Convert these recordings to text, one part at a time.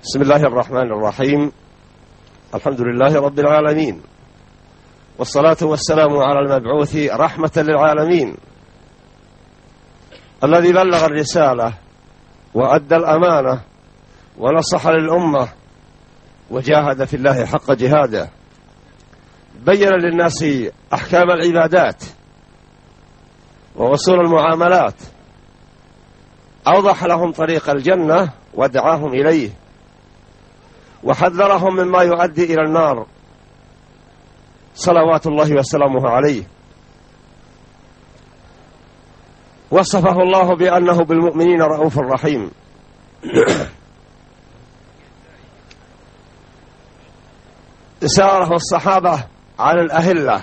بسم الله الرحمن الرحيم. الحمد لله رب العالمين، والصلاة والسلام على المبعوث رحمة للعالمين، الذي بلغ الرسالة وأدى الأمانة ونصح للأمة وجاهد في الله حق جهاده، بين للناس أحكام العبادات ووصول المعاملات، أوضح لهم طريق الجنة ودعاهم إليه، وحذرهم مما يؤدي إلى النار صلوات الله وسلامه عليه. وصفه الله بأنه بالمؤمنين رؤوف رحيم. ساره الصحابة على الأهلة.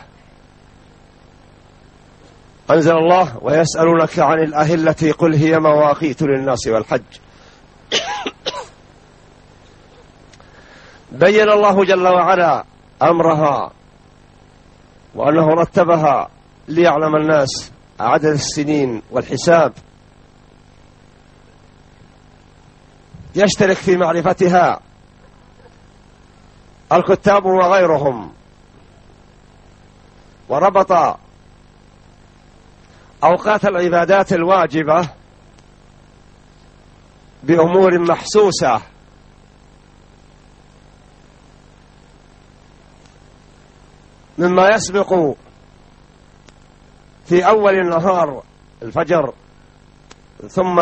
أنزل الله: ويسألونك عن الأهلة قل هي مواقيت للناس والحج. بين الله جل وعلا أمرها وأنه رتبها ليعلم الناس عدد السنين والحساب، يشترك في معرفتها الكتاب وغيرهم، وربط أوقات العبادات الواجبة بأمور محسوسة، مما يسبق في أول النهار الفجر، ثم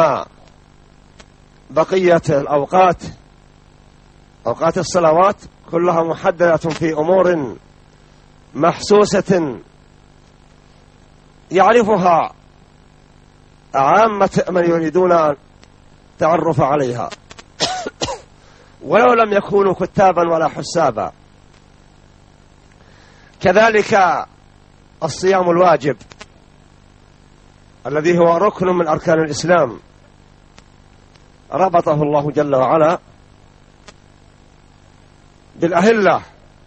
بقية الأوقات، أوقات الصلوات كلها محددة في أمور محسوسة يعرفها عامة من يريدون التعرف عليها، ولو لم يكونوا كتابا ولا حسابا. كذلك الصيام الواجب الذي هو ركن من أركان الإسلام، ربطه الله جل وعلا بالأهلة،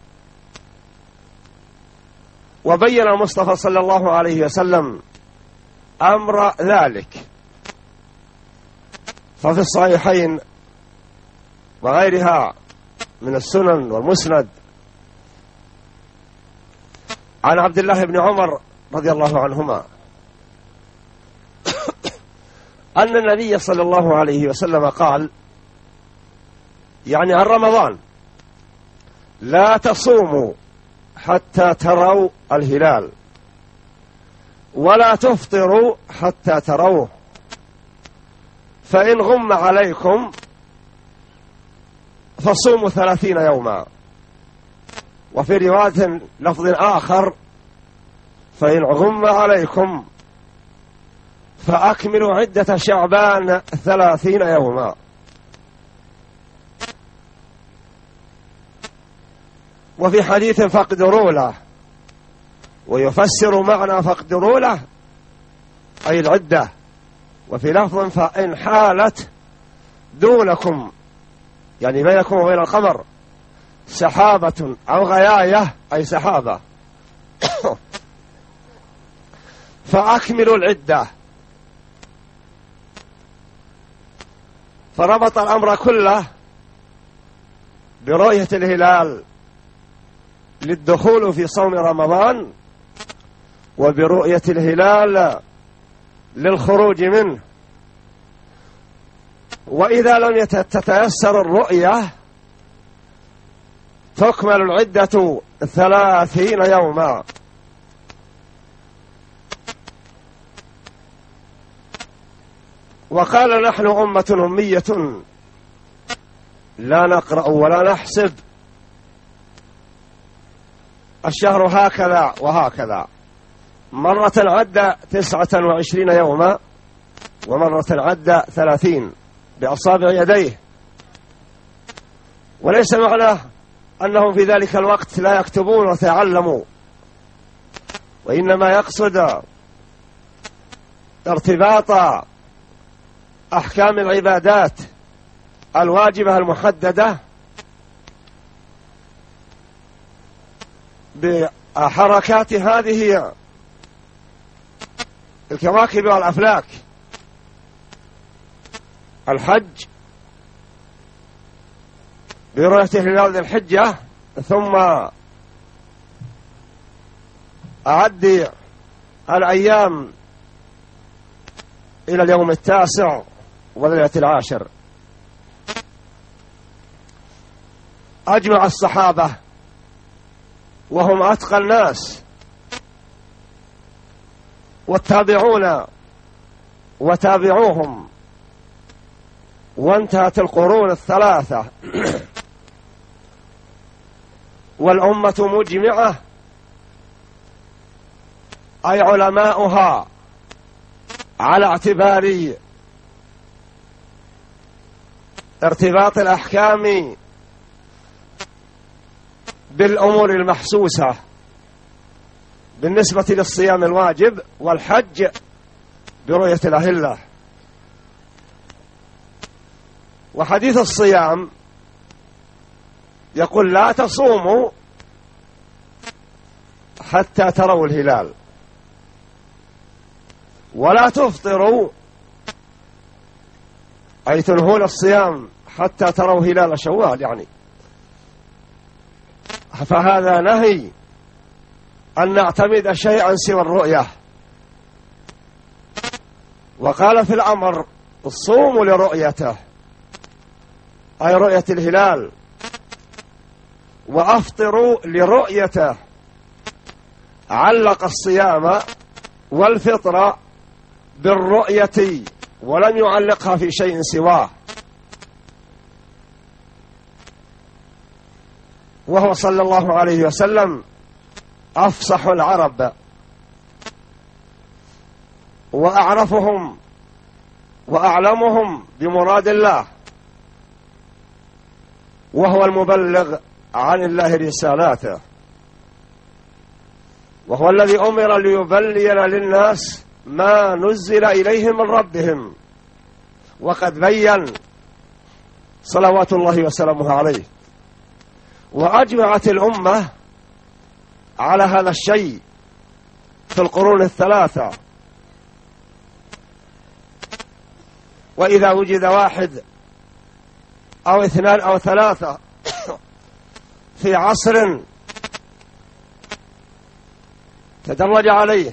وبين المصطفى صلى الله عليه وسلم أمر ذلك. ففي الصحيحين وغيرها من السنن والمسند عن عبد الله بن عمر رضي الله عنهما أن النبي صلى الله عليه وسلم قال، يعني عن رمضان: لا تصوموا حتى تروا الهلال، ولا تفطروا حتى تروه، فإن غم عليكم فصوموا 30 يوما. وفي رواية لفظ آخر: فإن غم عليكم فأكملوا عدة شعبان 30 يوما. وفي حديث: فاقدروا له، ويفسر معنى فاقدروا له أي العدة. وفي لفظ: فإن حالت دونكم، يعني بينكم وبين القمر، سحابة أو غياية أي سحابة، فأكملوا العدة. فربط الأمر كله برؤية الهلال للدخول في صوم رمضان، وبرؤية الهلال للخروج منه. وإذا لم تتيسر الرؤية تكمل العدة 30 يوما. وقال: نحن أمة أمية لا نقرأ ولا نحسب، الشهر هكذا وهكذا. مرة عد 29 يوما، ومرة عد 30 بأصابع يديه. وليس معناه أنهم في ذلك الوقت لا يكتبون وتعلموا، وإنما يقصد ارتباط أحكام العبادات الواجبة المحددة بحركات هذه الكواكب والأفلاك. الحج برؤية هلال ذي الحجة، ثم أعدي الأيام إلى اليوم 9 وليلة 10. أجمع الصحابة وهم أتقى الناس والتابعون وتابعوهم وانتهت القرون الثلاثة والأمة مجمعة، أي علماؤها، على اعتبار ارتباط الأحكام بالأمور المحسوسة بالنسبة للصيام الواجب والحج برؤية الأهلة. وحديث الصيام يقول لا تصوموا حتى تروا الهلال ولا تفطروا، أي تنهون الصيام حتى تروا هلال شوال يعني. فهذا نهي أن نعتمد شيئا سوى الرؤية. وقال في الأمر الصوم لرؤيته، أي رؤية الهلال، وأفطروا لرؤيته. علق الصيام والفطر بالرؤية ولم يعلقها في شيء سواه، وهو صلى الله عليه وسلم أفصح العرب وأعرفهم وأعلمهم بمراد الله، وهو المبلغ عن الله رسالاته، وهو الذي أمر ليبين للناس ما نزل إليهم من ربهم، وقد بين صلوات الله وسلامه عليه. وأجمعت الأمة على هذا الشيء في القرون الثلاثة. وإذا وجد واحد أو 2 أو 3 في عصر تدرج عليه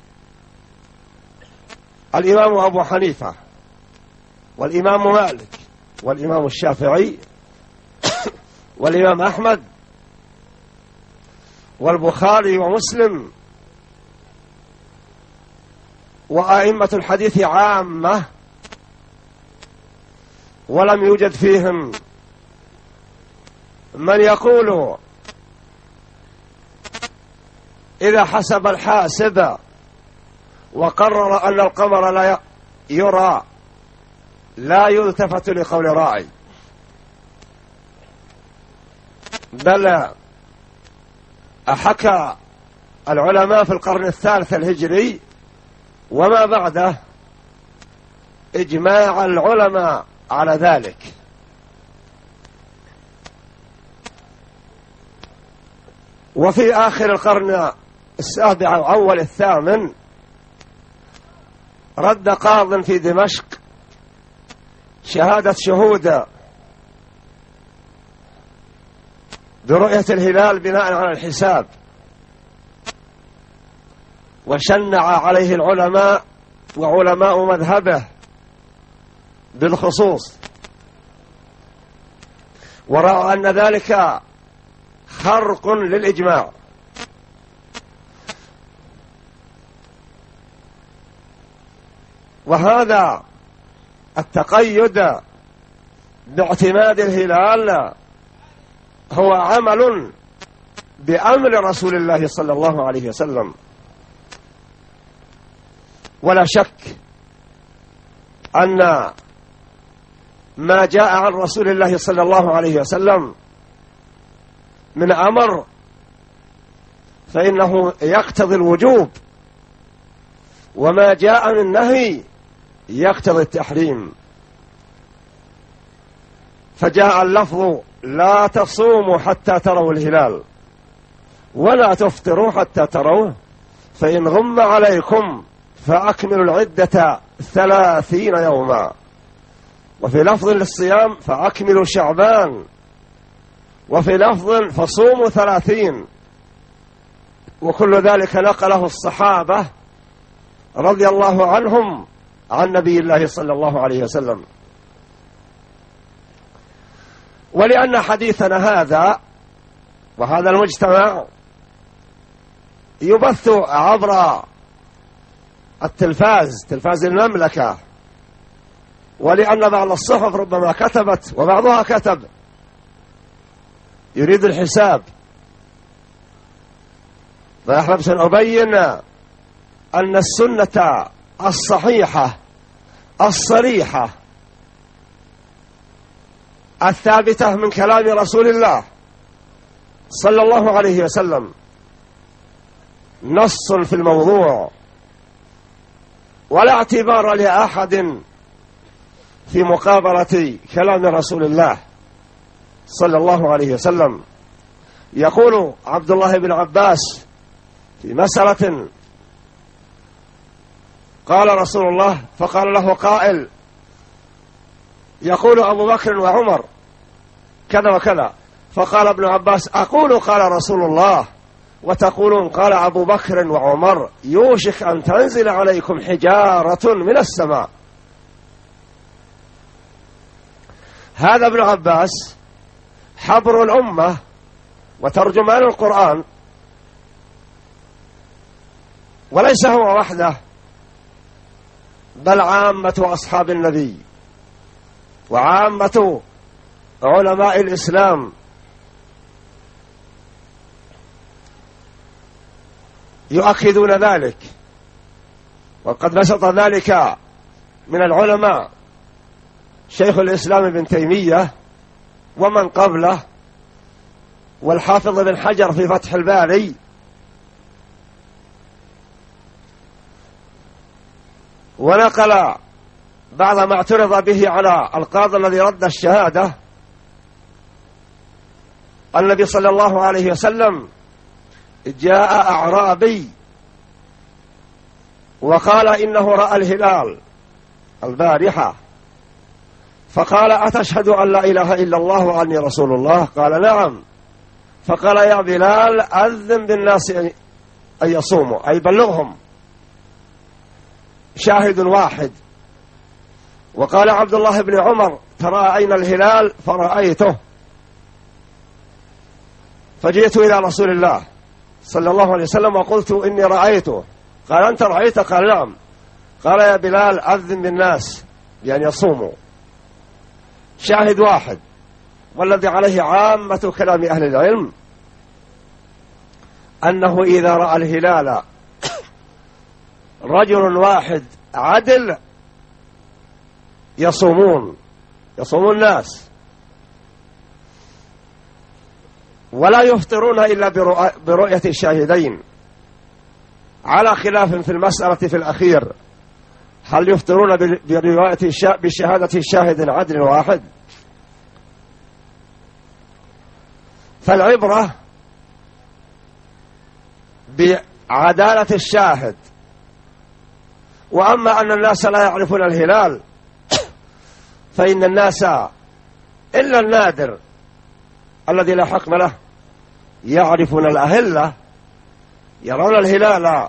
الإمام أبو حنيفة والإمام مالك والإمام الشافعي والإمام أحمد والبخاري ومسلم وأئمة الحديث عامة، ولم يوجد فيهم من يقول إذا حسب الحاسب وقرر أن القمر لا يرى لا يلتفت لقول راعي، بل حكى العلماء في القرن الثالث الهجري وما بعده إجماع العلماء على ذلك. وفي آخر القرن السابع وأول الثامن رد قاض في دمشق شهادة شهود برؤية الهلال بناء على الحساب، وشنع عليه العلماء وعلماء مذهبه بالخصوص، ورأى أن ذلك خرق للإجماع. وهذا التقيد باعتماد الهلال هو عمل بأمر رسول الله صلى الله عليه وسلم، ولا شك أن ما جاء عن رسول الله صلى الله عليه وسلم من أمر فإنه يقتضي الوجوب، وما جاء من نهي يقتضي التحريم. فجاء اللفظ لا تصوموا حتى تروا الهلال ولا تفطروا حتى تروه فإن غم عليكم فأكملوا العدة 30 يوما. وفي لفظ للصيام فأكملوا شعبان وفي لفظ فصوموا 30. وكل ذلك نقله الصحابة رضي الله عنهم عن نبي الله صلى الله عليه وسلم. ولأن حديثنا هذا وهذا المجتمع يبث عبر التلفاز، تلفاز المملكة، ولأن بعض الصحف ربما كتبت وبعضها كتب يريد الحساب، فأحببت أن أبين أن السنة الصحيحة الصريحة الثابتة من كلام رسول الله صلى الله عليه وسلم نص في الموضوع، ولا اعتبار لأحد في مقابلة كلام رسول الله صلى الله عليه وسلم. يقول عبد الله بن عباس في مسألة قال رسول الله فقال له قائل يقول أبو بكر وعمر كذا وكذا، فقال ابن عباس أقول قال رسول الله وتقولون قال أبو بكر وعمر، يوشك أن تنزل عليكم حجارة من السماء. هذا ابن عباس حبر الأمة وترجمان القرآن، وليس هو وحده بل عامة أصحاب النبي وعامة علماء الإسلام يؤكدون ذلك. وقد بسط ذلك من العلماء شيخ الإسلام ابن تيمية ومن قبله والحافظ بن حجر في فتح الباري، ونقل بعض ما اعترض به على القاضي الذي رد الشهادة. النبي صلى الله عليه وسلم جاء أعرابي وقال إنه رأى الهلال البارحة، فقال أتشهد أن لا إله إلا الله وأني رسول الله؟ قال نعم. فقال يا بلال أذن بالناس أن يصوموا، أي بلغهم، شاهد واحد. وقال عبد الله بن عمر ترى أين الهلال؟ فرأيته، فجئت إلى رسول الله صلى الله عليه وسلم وقلت إني رأيته. قال أنت رأيته؟ قال نعم. قال يا بلال أذن بالناس بأن يصوموا، شاهد واحد. والذي عليه عامة كلام أهل العلم أنه إذا رأى الهلال رجل واحد عدل يصومون الناس، ولا يفطرون إلا برؤية الشاهدين، على خلاف في المسألة في الأخير هل يفطرون بشهادة الشاهد عدل واحد؟ فالعبرة بعدالة الشاهد. وأما أن الناس لا يعرفون الهلال فإن الناس إلا النادر الذي لا حكم له يعرفون الأهلة، يرون الهلال،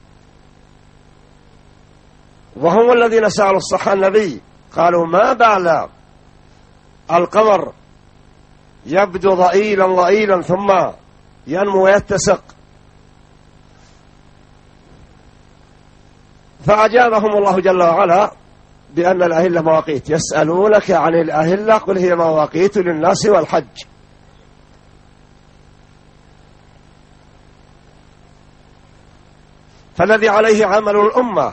وهم الذين سألوا الصحابة النبي قالوا ما بال القمر يبدو ضئيلا ضئيلا ثم ينمو ويتسق؟ فأجابهم الله جل وعلا بأن الأهلة مواقيت. يسألونك عن الأهلة قل هي مواقيت للناس والحج. فالذي عليه عمل الأمة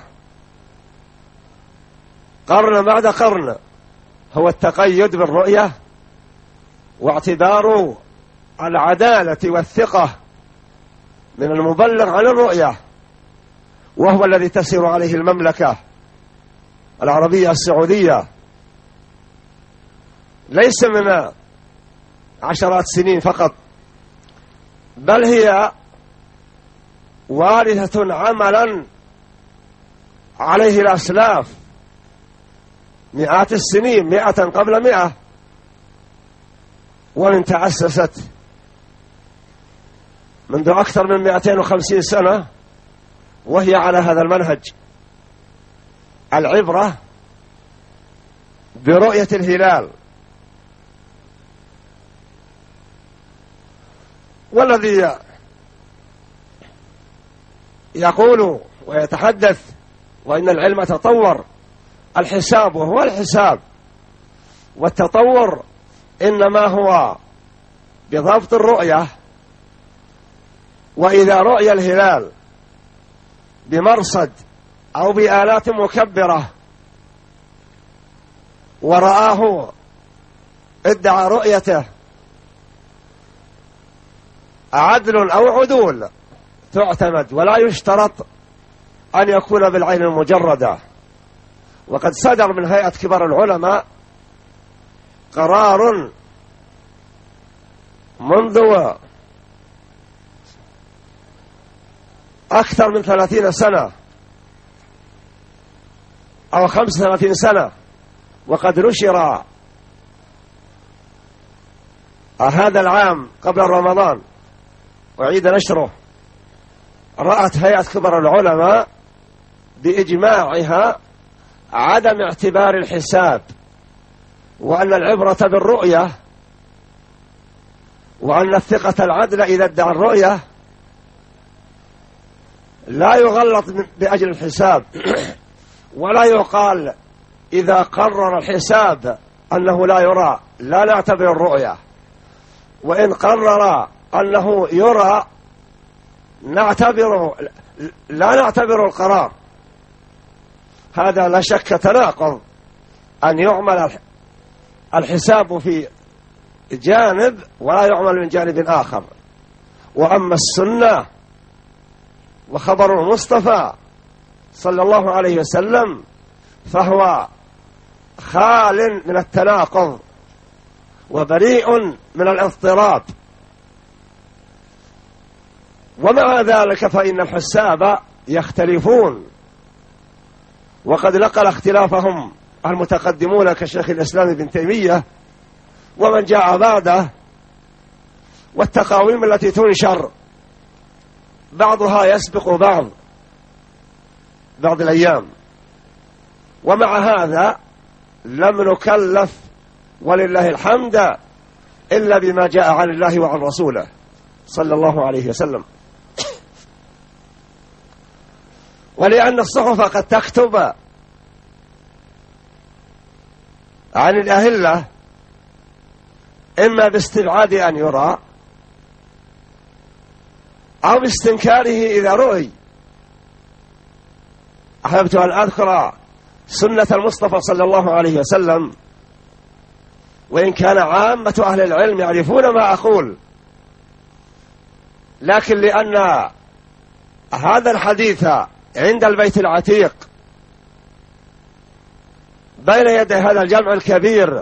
قرن بعد قرن هو التقيد بالرؤية واعتبار العدالة والثقة من المبلغ عن الرؤية، وهو الذي تسير عليه المملكة العربية السعودية ليس من عشرات سنين فقط، بل هي وارثة عملا عليه الأسلاف مئات السنين، 100 قبل 100. ومن تأسست منذ أكثر من 250 سنة وهي على هذا المنهج. العبرة برؤية الهلال، والذي يقول ويتحدث وإن العلم تطور، الحساب وهو الحساب والتطور إنما هو بضبط الرؤية. وإذا رؤي الهلال بمرصد أو بآلات مكبرة ورآه ادعى رؤيته عدل أو عدول تعتمد، ولا يشترط أن يكون بالعين المجردة. وقد صدر من هيئة كبار العلماء قرار منذ أكثر من 30 سنة أو 35 سنة، وقد نشر هذا العام قبل رمضان وعيد نشره. رأت هيئة كبار العلماء بإجماعها عدم اعتبار الحساب، وأن العبرة بالرؤية، وأن الثقة العدل إذا ادعى الرؤية لا يغلط بأجل الحساب، ولا يقال إذا قرر الحساب أنه لا يرى لا نعتبر الرؤية، وإن قرر أنه يرى لا نعتبر القرار. هذا لا شك تناقض، أن يعمل الحساب في جانب ولا يعمل من جانب آخر. وأما السنة وخبر المصطفى صلى الله عليه وسلم فهو خال من التناقض وبريء من الاضطراب. ومع ذلك فإن الحساب يختلفون، وقد نقل اختلافهم المتقدمون كشيخ الإسلام ابن تيمية ومن جاء بعده، والتقاويم التي تنشر بعضها يسبق بعض الأيام. ومع هذا لم نكلف ولله الحمد إلا بما جاء عن الله وعن رسوله صلى الله عليه وسلم. ولأن الصحف قد تكتب عن الأهلة إما باستبعاد أن يرى أو باستنكاره إذا رؤي. أحببت أن أذكر سنة المصطفى صلى الله عليه وسلم، وإن كان عامة أهل العلم يعرفون ما أقول، لكن لأن هذا الحديث عند البيت العتيق بين يدي هذا الجمع الكبير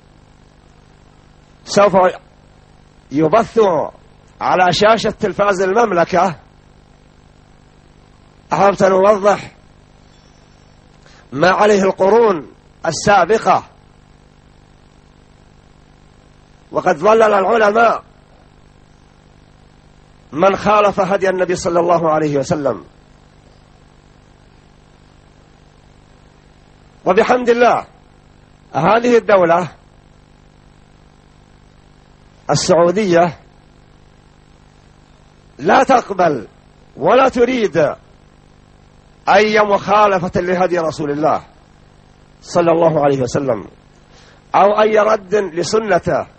سوف يبث على شاشة تلفاز المملكة، أحببت أن أوضح ما عليه القرون السابقة. وقد ظلل العلماء من خالف هدي النبي صلى الله عليه وسلم، وبحمد الله هذه الدولة السعودية لا تقبل ولا تريد أي مخالفة لهدي رسول الله صلى الله عليه وسلم أو أي رد لسنته،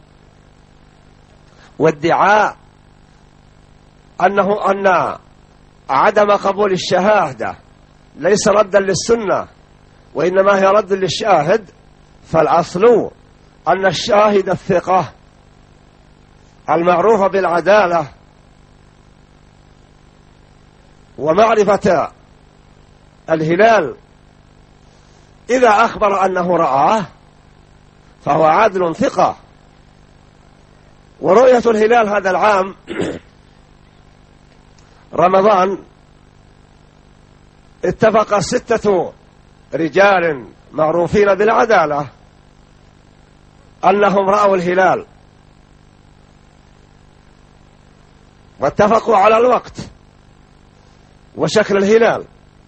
وادعاء أن عدم قبول الشهادة ليس ردا للسنة وإنما هي رد للشاهد. فالأصل أن الشاهد الثقة المعروفة بالعدالة ومعرفة الهلال إذا أخبر أنه رآه فهو عادل ثقة. ورؤية الهلال هذا العام رمضان اتفق 6 رجال معروفين بالعدالة أنهم رأوا الهلال واتفقوا على الوقت وشكل الهلال.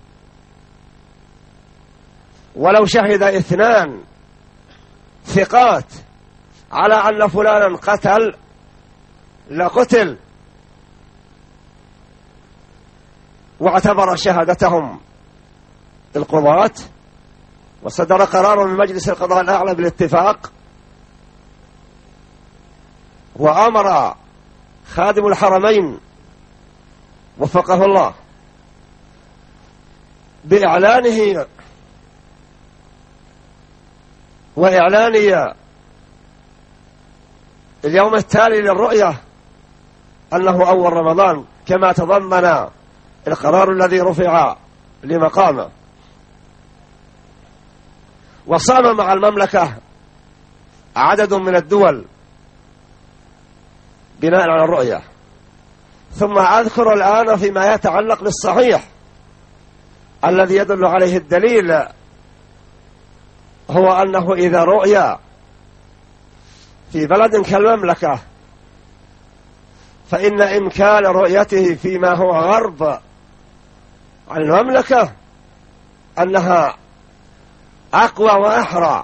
ولو شهد 2 ثقات على أن فلانا قتل لقتل، واعتبر شهادتهم القضاة، وصدر قرار من مجلس القضاء الأعلى بالاتفاق، وأمر خادم الحرمين وفقه الله بإعلانه وإعلان اليوم التالي للرؤية أنه أول رمضان، كما تضمن القرار الذي رفع لمقامه. وصام مع المملكة عدد من الدول بناء على الرؤية. ثم أذكر الآن فيما يتعلق بالصحيح الذي يدل عليه الدليل، هو أنه إذا رؤيا في بلد كالمملكة فإن إمكان رؤيته فيما هو غرب عن المملكة أنها أقوى وأحرى،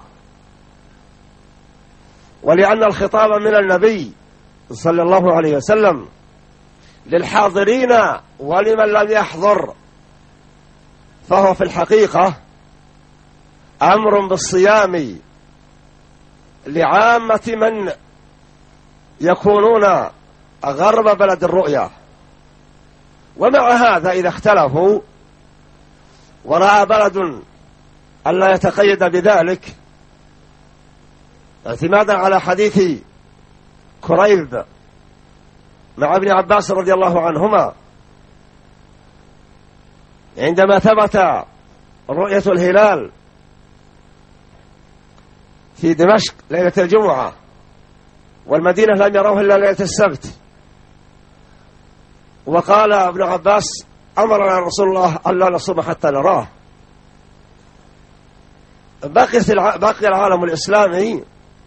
ولأن الخطاب من النبي صلى الله عليه وسلم للحاضرين ولمن لم يحضر، فهو في الحقيقة أمر بالصيام لعامة من يكونون غرب بلد الرؤيا. ومع هذا إذا اختلفوا ورأى بلد ألا يتقيد بذلك، اعتمادا على حديث كريب مع ابن عباس رضي الله عنهما عندما ثبت رؤية الهلال في دمشق ليلة الجمعة، والمدينة لم يروه إلا ليلة السبت، وقال ابن عباس: أمرنا رسول الله ألا نصوم حتى نراه. بقي العالم الإسلامي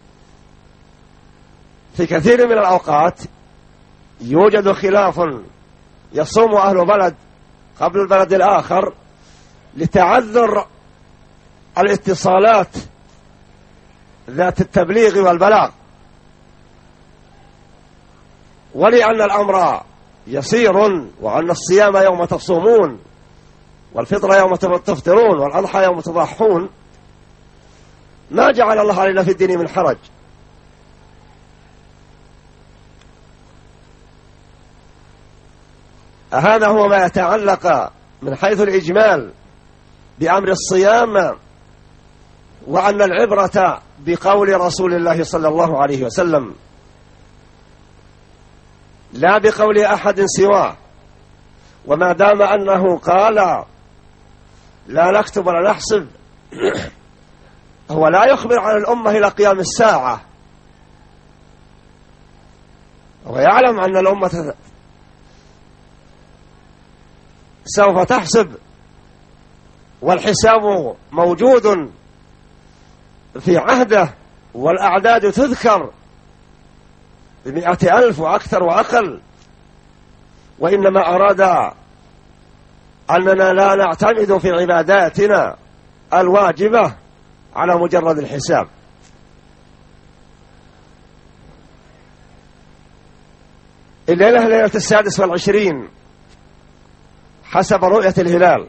في كثير من الأوقات يوجد خلاف، يصوم أهل بلد قبل البلد الآخر لتعذر الاتصالات ذات التبليغ والبلاغ، ولأن الأمر يسير، وأن الصيام يوم تصومون، والفطر يوم تفطرون، والأضحى يوم تضحون، ما جعل الله علينا في الدين من حرج. هذا هو ما يتعلق من حيث الإجمال بأمر الصيام، وأن العبرة بقول رسول الله صلى الله عليه وسلم لا بقول أحد سواه. وما دام أنه قال لا نكتب ولا نحسب، هو لا يخبر عن الأمة إلى قيام الساعة، ويعلم أن الأمة سوف تحسب، والحساب موجود في عهده، والأعداد تذكر ب100,000 وأكثر وأقل. وإنما أراد أننا لا نعتمد في عباداتنا الواجبة على مجرد الحساب. الليلة ليلة 26 حسب رؤية الهلال،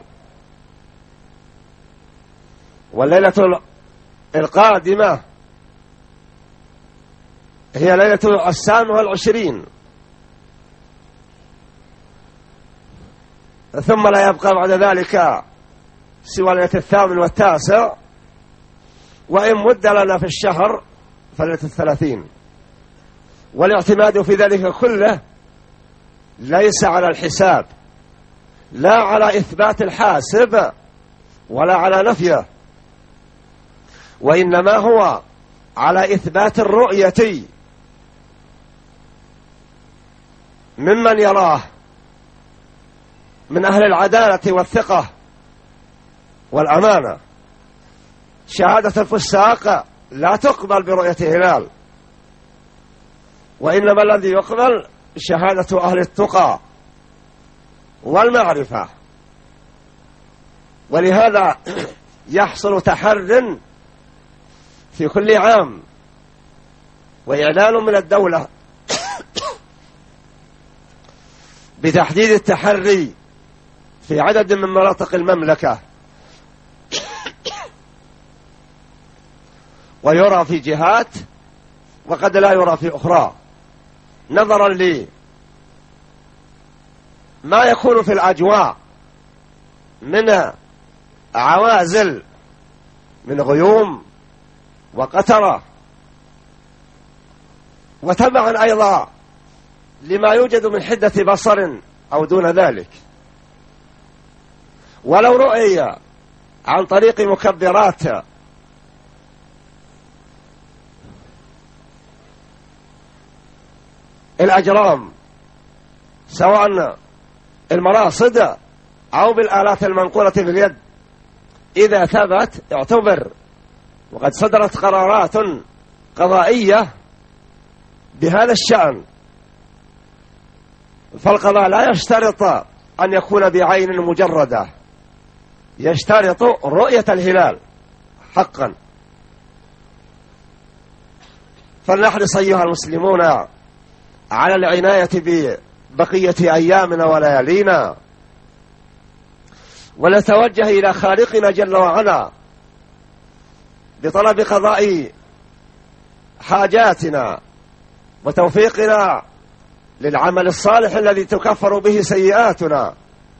والليلة القادمة هي ليلة 27، ثم لا يبقى بعد ذلك سوى ليلة 8 و9، وإن مد لنا في الشهر فليلة 30. والاعتماد في ذلك كله ليس على الحساب، لا على إثبات الحاسب ولا على نفيه، وإنما هو على إثبات الرؤية ممن يراه من أهل العدالة والثقة والأمانة. شهادة الفساق لا تقبل برؤية هلال، وإنما الذي يقبل شهادة أهل التقى والمعرفة، ولهذا يحصل تحر في كل عام وإعلان من الدولة بتحديد التحري في عدد من مناطق المملكة، ويرى في جهات وقد لا يرى في أخرى، نظرا لما يكون في الأجواء من عوازل من غيوم وقترة، وتبعا أيضا لما يوجد من حدة بصر أو دون ذلك. ولو رؤي عن طريق مكبرات الأجرام سواء المراصد أو بالآلات المنقولة باليد، إذا ثبت اعتبر، وقد صدرت قرارات قضائية بهذا الشأن. فالقضاء لا يشترط أن يكون بعين مجردة، يشترط رؤية الهلال حقا. فلنحرص أيها المسلمون على العناية ببقية أيامنا وليالينا، ونتوجه إلى خالقنا جل وعلا بطلب قضاء حاجاتنا وتوفيقنا للعمل الصالح الذي تكفر به سيئاتنا،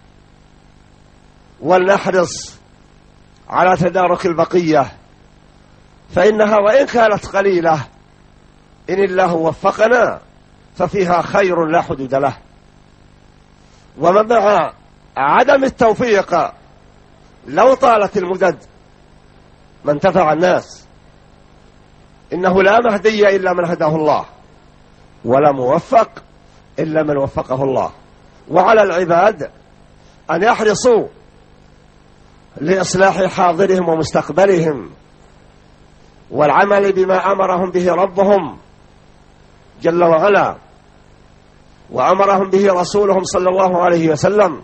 ولنحرص على تدارك البقية، فإنها وإن كانت قليلة إن الله وفقنا ففيها خير لا حدود له. ومن مع عدم التوفيق لو طالت المدد ما انتفع الناس، إنه لا مهدي إلا من هداه الله، ولا موفق إلا من وفقه الله. وعلى العباد أن يحرصوا لإصلاح حاضرهم ومستقبلهم، والعمل بما أمرهم به ربهم جل وعلا وأمرهم به رسولهم صلى الله عليه وسلم،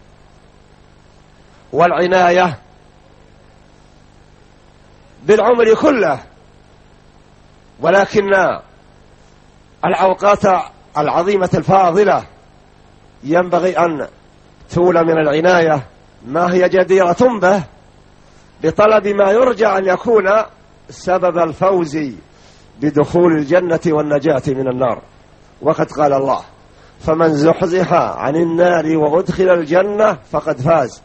والعناية بالعمر كله. ولكن الأوقات العظيمة الفاضلة ينبغي أن تولى من العناية ما هي جديرة به بطلب ما يرجى أن يكون سبب الفوز بدخول الجنة والنجاة من النار. وقد قال الله: فمن زحزح عن النار وأدخل الجنة فقد فاز.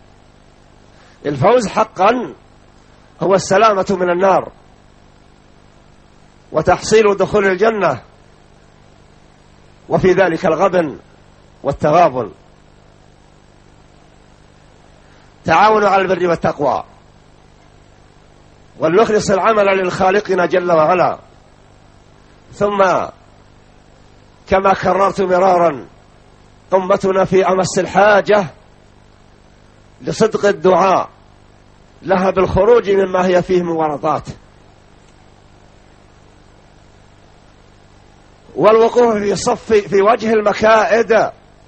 الفوز حقا هو السلامة من النار وتحصيل دخول الجنة، وفي ذلك الغبن والتغابن. تعاونوا على البر والتقوى، ولنخلص العمل للخالقنا جل وعلا. ثم كما كررت مرارا، أمتنا في أمس الحاجة لصدق الدعاء لها بالخروج مما هي فيه من ورطات، والوقوف في صف في وجه المكائد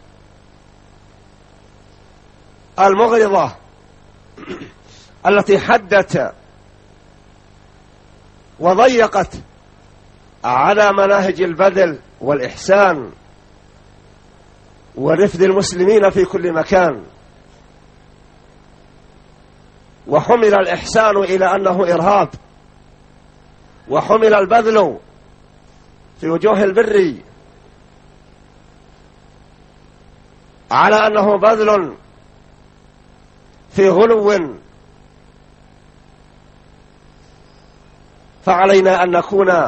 المغرضة التي حدت وضيقت على مناهج البذل والإحسان ورفد المسلمين في كل مكان. وحمل الإحسان إلى أنه إرهاب، وحمل البذل في وجوه البر على أنه بذل في غلو. فعلينا أن نكون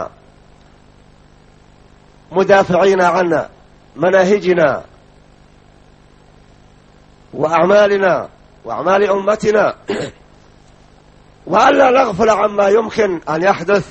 مدافعين عن مناهجنا وأعمالنا وأعمال أمتنا، وألا نغفل عما يمكن أن يحدث.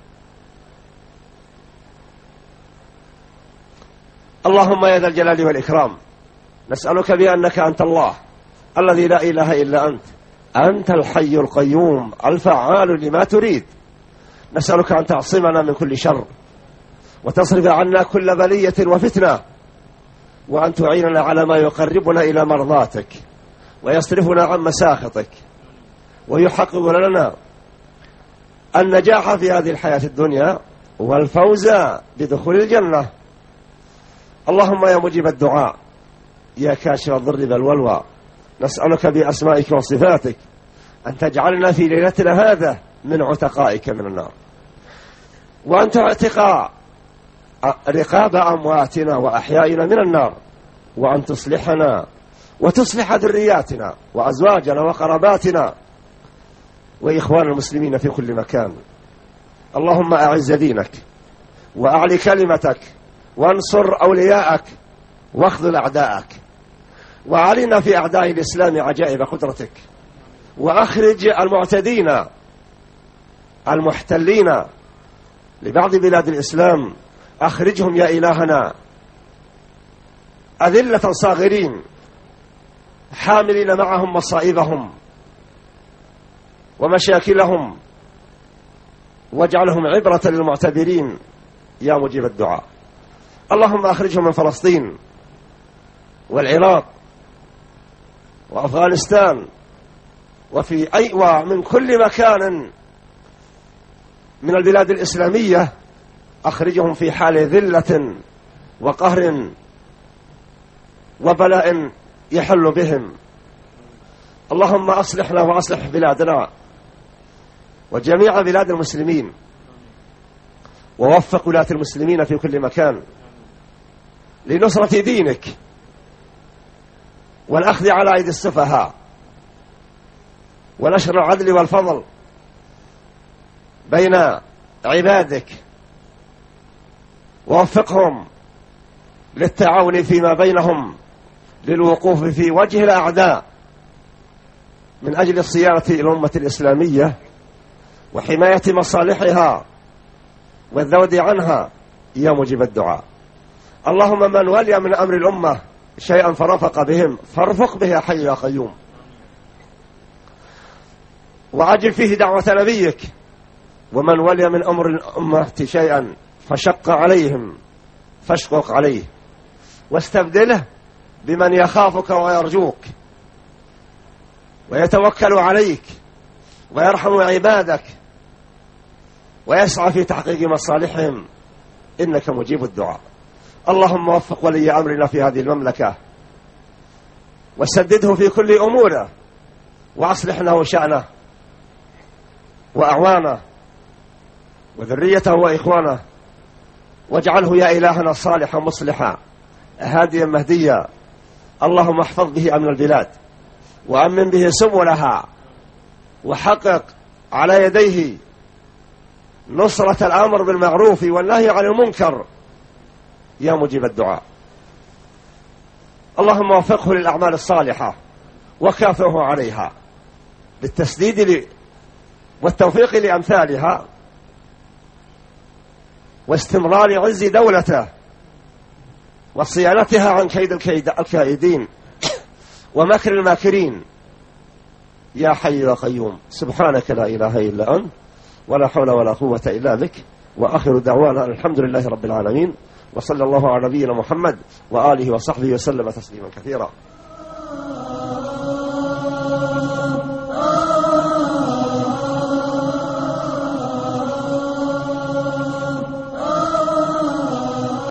اللهم يا ذا الجلال والإكرام، نسألك بأنك أنت الله الذي لا إله إلا أنت، أنت الحي القيوم الفعال لما تريد. نسألك أن تعصمنا من كل شر، وتصرف عنا كل بلية وفتنة، وأن تعيننا على ما يقربنا إلى مرضاتك ويصرفنا عن مساخطك، ويحقق لنا النجاح في هذه الحياة الدنيا والفوز بدخول الجنة. اللهم يا مجيب الدعاء، يا كاشف الضر بالبلوى، نسألك بأسمائك وصفاتك أن تجعلنا في ليلتنا هذا من عتقائك من النار، وأن تعتق رقاب أمواتنا وأحيائنا من النار، وأن تصلحنا وتصلح ذرياتنا وأزواجنا وقراباتنا وإخوان المسلمين في كل مكان. اللهم أعز دينك وأعلي كلمتك وانصر أولياءك واخذل أعداءك، وعلنا في أعداء الإسلام عجائب قدرتك، وأخرج المعتدين المحتلين لبعض بلاد الإسلام، أخرجهم يا إلهنا أذلة صاغرين حاملين معهم مصائبهم ومشاكلهم، واجعلهم عبرة للمعتبرين يا مجيب الدعاء. اللهم أخرجهم من فلسطين والعراق وأفغانستان ومن كل مكان من البلاد الإسلامية، أخرجهم في حال ذلة وقهر وبلاء يحل بهم. اللهم أصلحنا وأصلح بلادنا وجميع بلاد المسلمين، ووفق ولاة المسلمين في كل مكان لنصرة دينك والأخذ على أيدي السفهاء ونشر العدل والفضل بين عبادك، ووفقهم للتعاون فيما بينهم للوقوف في وجه الأعداء من أجل الصيانة الأمة الإسلامية وحماية مصالحها والذود عنها يا مجيب الدعاء. اللهم من ولي من أمر الأمة شيئا فرفق بهم فارفق به يا حي يا قيوم، وعجل فيه دعوة نبيك. ومن ولي من أمر الأمة شيئا فشق عليهم فاشقق عليه، واستبدله بمن يخافك ويرجوك ويتوكل عليك ويرحم عبادك ويسعى في تحقيق مصالحهم، إنك مجيب الدعاء. اللهم وفق ولي أمرنا في هذه المملكة وسدده في كل أموره، وأصلح له شأنه وأعوانه وذريته وإخوانه، واجعله يا إلهنا صالحا مصلحا هاديا مهديا. اللهم احفظ به أمن البلاد وأمن به سبلها، وحقق على يديه نصرة الأمر بالمعروف والنهي عن المنكر يا مجيب الدعاء. اللهم وفقه للأعمال الصالحة وكافئه عليها بالتسديد والتوفيق لأمثالها واستمرار عز دولته وصيانتها عن كيد الكائدين ومكر الماكرين يا حي يا قيوم. سبحانك لا إله إلا أنت ولا حول ولا قوة إلا بك، وآخر دعوانا الحمد لله رب العالمين، وصلى الله على نبينا محمد وآله وصحبه وسلم تسليما كثيرا.